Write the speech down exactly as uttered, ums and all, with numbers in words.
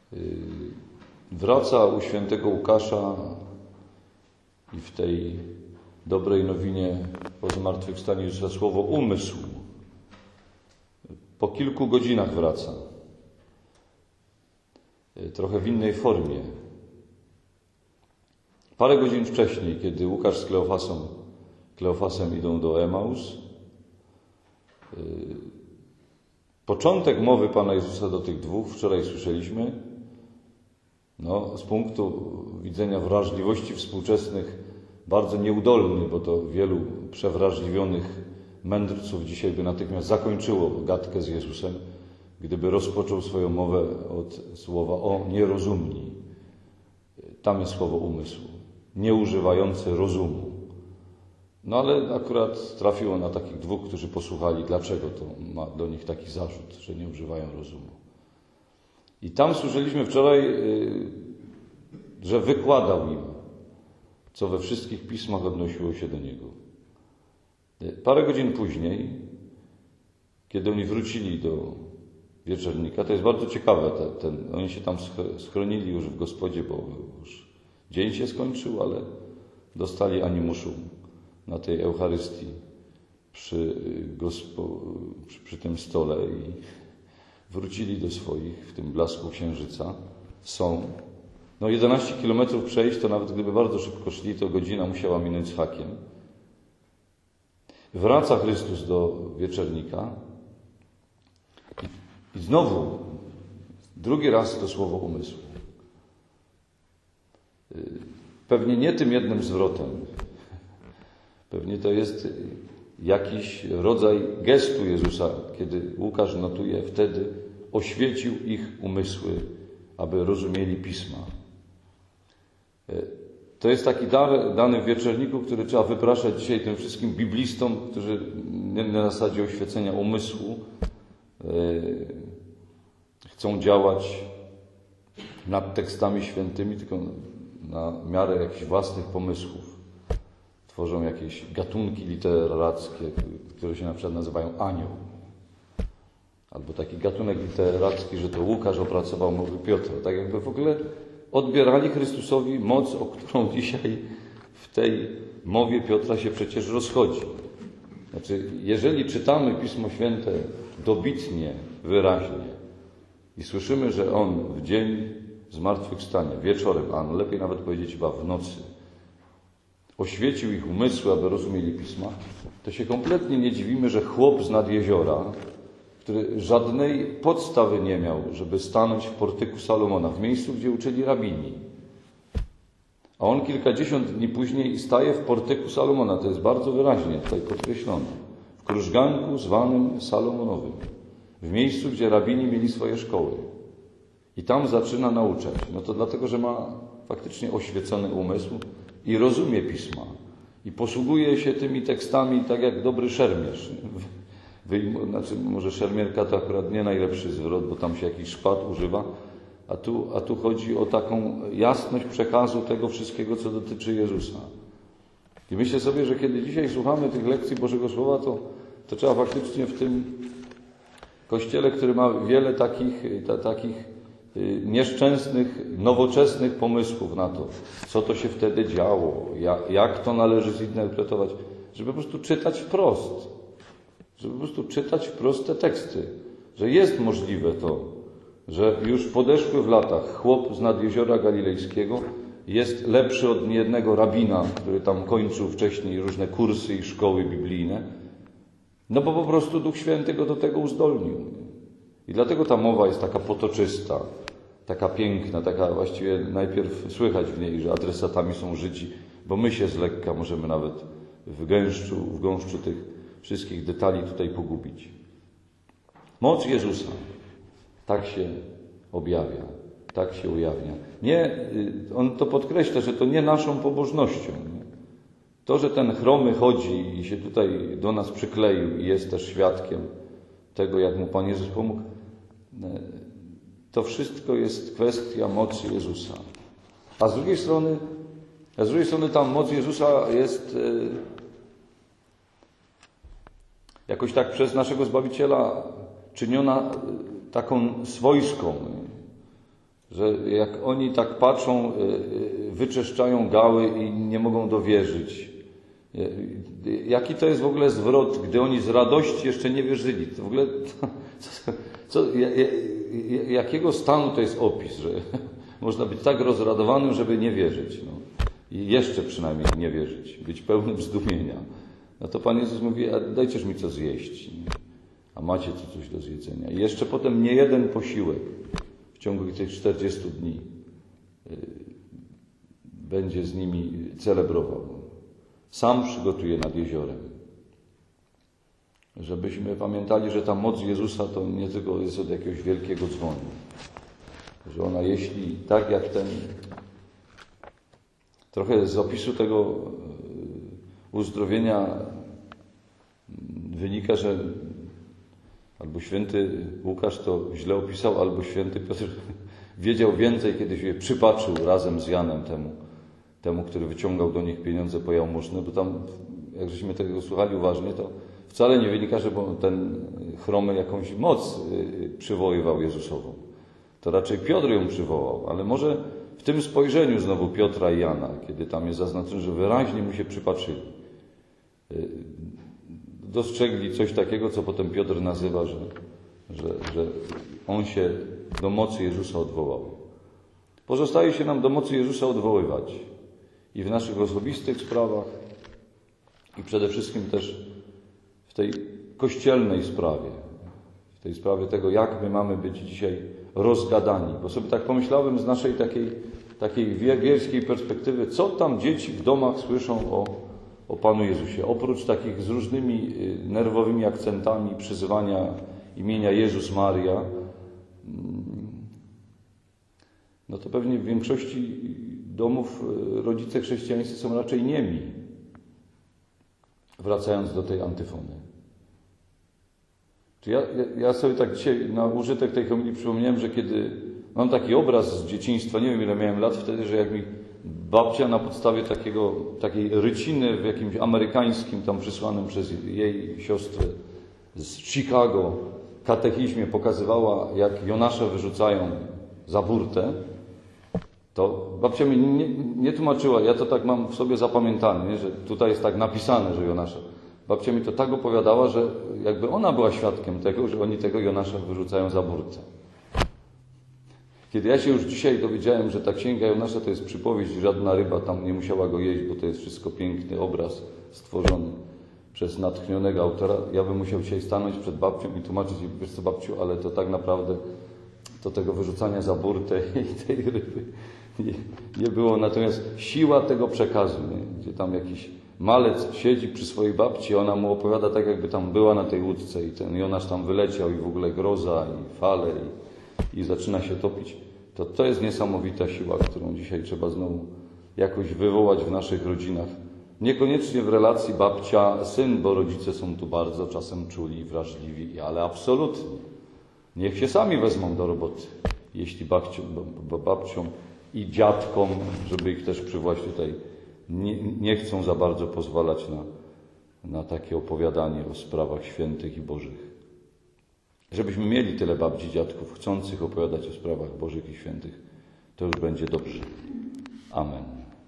Wraca u świętego Łukasza i w tej dobrej nowinie o zmartwychwstaniu Jezusa słowo umysł. Po kilku godzinach wraca. Trochę w innej formie. Parę godzin wcześniej, kiedy Łukasz z Kleofasem, Kleofasem idą do Emaus, początek mowy Pana Jezusa do tych dwóch, wczoraj słyszeliśmy, no, z punktu widzenia wrażliwości współczesnych bardzo nieudolny, bo to wielu przewrażliwionych mędrców dzisiaj by natychmiast zakończyło gadkę z Jezusem, gdyby rozpoczął swoją mowę od słowa o nierozumni. Tam jest słowo umysł, nieużywający rozumu. No ale akurat trafiło na takich dwóch, którzy posłuchali, dlaczego to ma do nich taki zarzut, że nie używają rozumu. I tam słyszeliśmy wczoraj, że wykładał im, co we wszystkich pismach odnosiło się do Niego. Parę godzin później, kiedy oni wrócili do wieczornika, to jest bardzo ciekawe, ten, ten, oni się tam schronili już w gospodzie, bo już dzień się skończył, ale dostali animuszum na tej Eucharystii przy, gospo, przy, przy tym stole i wrócili do swoich w tym blasku księżyca. Są. No jedenaście kilometrów przejść, to nawet gdyby bardzo szybko szli, to godzina musiała minąć z hakiem. Wraca Chrystus do wieczernika i, i znowu drugi raz to słowo umysłu. Pewnie nie tym jednym zwrotem. Pewnie to jest jakiś rodzaj gestu Jezusa, kiedy Łukasz notuje, wtedy oświecił ich umysły, aby rozumieli Pisma. To jest taki dar dany w wieczorniku, który trzeba wypraszać dzisiaj tym wszystkim biblistom, którzy nie na zasadzie oświecenia umysłu chcą działać nad tekstami świętymi, tylko na miarę jakichś własnych pomysłów. Tworzą jakieś gatunki literackie, które się na przykład nazywają anioł. Albo taki gatunek literacki, że to Łukasz opracował mowy Piotra. Tak jakby w ogóle odbierali Chrystusowi moc, o którą dzisiaj w tej mowie Piotra się przecież rozchodzi. Znaczy, jeżeli czytamy Pismo Święte dobitnie, wyraźnie i słyszymy, że On w dzień zmartwychwstania, wieczorem, a lepiej nawet powiedzieć chyba w nocy, oświecił ich umysły, aby rozumieli Pisma, to się kompletnie nie dziwimy, że chłop z nad jeziora, który żadnej podstawy nie miał, żeby stanąć w portyku Salomona, w miejscu, gdzie uczyli rabini. A on kilkadziesiąt dni później staje w portyku Salomona, to jest bardzo wyraźnie tutaj podkreślone, w krużganku zwanym Salomonowym, w miejscu, gdzie rabini mieli swoje szkoły. I tam zaczyna nauczać. No to dlatego, że ma faktycznie oświecony umysł i rozumie Pisma. I posługuje się tymi tekstami tak jak dobry szermierz. Wyjm- znaczy, może szermierka to akurat nie najlepszy zwrot, bo tam się jakiś szpat używa, a tu, a tu chodzi o taką jasność przekazu tego wszystkiego, co dotyczy Jezusa. I myślę sobie, że kiedy dzisiaj słuchamy tych lekcji Bożego Słowa, to, to trzeba faktycznie w tym Kościele, który ma wiele takich, ta, takich nieszczęsnych, nowoczesnych pomysłów na to, co to się wtedy działo, jak, jak to należy zinterpretować, żeby po prostu czytać wprost, żeby po prostu czytać wprost te teksty, że jest możliwe to, że już podeszły w latach chłop z nad jeziora galilejskiego jest lepszy od niejednego rabina, który tam kończył wcześniej różne kursy i szkoły biblijne, no bo po prostu Duch Święty go do tego uzdolnił. I dlatego ta mowa jest taka potoczysta, taka piękna, taka właściwie najpierw słychać w niej, że adresatami są Żydzi, bo my się z lekka możemy nawet w gęszczu, w gąszczu tych wszystkich detali tutaj pogubić. Moc Jezusa tak się objawia, tak się ujawnia. Nie, on to podkreśla, że to nie naszą pobożnością. To, że ten chromy chodzi i się tutaj do nas przykleił i jest też świadkiem tego, jak mu Pan Jezus pomógł, to wszystko jest kwestia mocy Jezusa. A z drugiej strony, a z drugiej strony ta moc Jezusa jest jakoś tak przez naszego Zbawiciela czyniona taką swojską, że jak oni tak patrzą, wyczeszczają gały i nie mogą dowierzyć. Jaki to jest w ogóle zwrot, gdy oni z radości jeszcze nie wierzyli? To w ogóle, co, co, jakiego stanu to jest opis, że można być tak rozradowanym, żeby nie wierzyć. No. I jeszcze przynajmniej nie wierzyć, być pełnym zdumienia. No to Pan Jezus mówi, a dajcież mi co zjeść. A macie tu coś do zjedzenia. I jeszcze potem nie jeden posiłek w ciągu tych czterdziestu dni będzie z nimi celebrował. Sam przygotuje nad jeziorem. Żebyśmy pamiętali, że ta moc Jezusa to nie tylko jest od jakiegoś wielkiego dzwonu. Że ona, jeśli tak jak ten, trochę z opisu tego uzdrowienia wynika, że albo święty Łukasz to źle opisał, albo święty Piotr wiedział więcej, kiedy się przypatrzył razem z Janem temu, temu, który wyciągał do nich pieniądze po jałmużnę, bo tam, jak żeśmy tego słuchali uważnie, to wcale nie wynika, że ten chromy jakąś moc przywoływał Jezusową. To raczej Piotr ją przywołał, ale może w tym spojrzeniu znowu Piotra i Jana, kiedy tam jest zaznaczone, że wyraźnie mu się przypatrzyli. Dostrzegli coś takiego, co potem Piotr nazywa, że, że, że on się do mocy Jezusa odwołał. Pozostaje się nam do mocy Jezusa odwoływać i w naszych osobistych sprawach, i przede wszystkim też w tej kościelnej sprawie, w tej sprawie tego, jak my mamy być dzisiaj rozgadani. Bo sobie tak pomyślałem z naszej takiej, takiej wielkiej perspektywy, co tam dzieci w domach słyszą o, o Panu Jezusie. Oprócz takich z różnymi nerwowymi akcentami przyzywania imienia Jezus Maria, no to pewnie w większości domów rodzice chrześcijańscy są raczej niemi. Wracając do tej antyfony. Ja, ja sobie tak dzisiaj na użytek tej homilii przypomniałem, że kiedy mam taki obraz z dzieciństwa, nie wiem ile miałem lat wtedy, że jak mi babcia na podstawie takiego, takiej ryciny w jakimś amerykańskim, tam przysłanym przez jej siostrę z Chicago katechizmie pokazywała, jak Jonasza wyrzucają za burtę, to babcia mi nie, nie tłumaczyła, ja to tak mam w sobie zapamiętane, nie? Że tutaj jest tak napisane, że Jonasza. Babcia mi to tak opowiadała, że jakby ona była świadkiem tego, że oni tego Jonasza wyrzucają za burtę. Kiedy ja się już dzisiaj dowiedziałem, że ta księga Jonasza to jest przypowieść, żadna ryba tam nie musiała go jeść, bo to jest wszystko piękny obraz stworzony przez natchnionego autora, ja bym musiał dzisiaj stanąć przed babcią i tłumaczyć, wiesz co babciu, ale to tak naprawdę to tego wyrzucania za burtę i tej ryby nie, nie było. Natomiast siła tego przekazu, nie? Gdzie tam jakiś malec siedzi przy swojej babci, ona mu opowiada tak, jakby tam była na tej łódce i ten Jonasz tam wyleciał i w ogóle groza i fale i, i zaczyna się topić. To to jest niesamowita siła, którą dzisiaj trzeba znowu jakoś wywołać w naszych rodzinach. Niekoniecznie w relacji babcia-syn, bo rodzice są tu bardzo czasem czuli i wrażliwi, ale absolutnie. Niech się sami wezmą do roboty, jeśli babcią, babcią i dziadkom, żeby ich też przywołać tutaj, nie, nie chcą za bardzo pozwalać na, na takie opowiadanie o sprawach świętych i bożych. Żebyśmy mieli tyle babci i dziadków chcących opowiadać o sprawach bożych i świętych, to już będzie dobrze. Amen.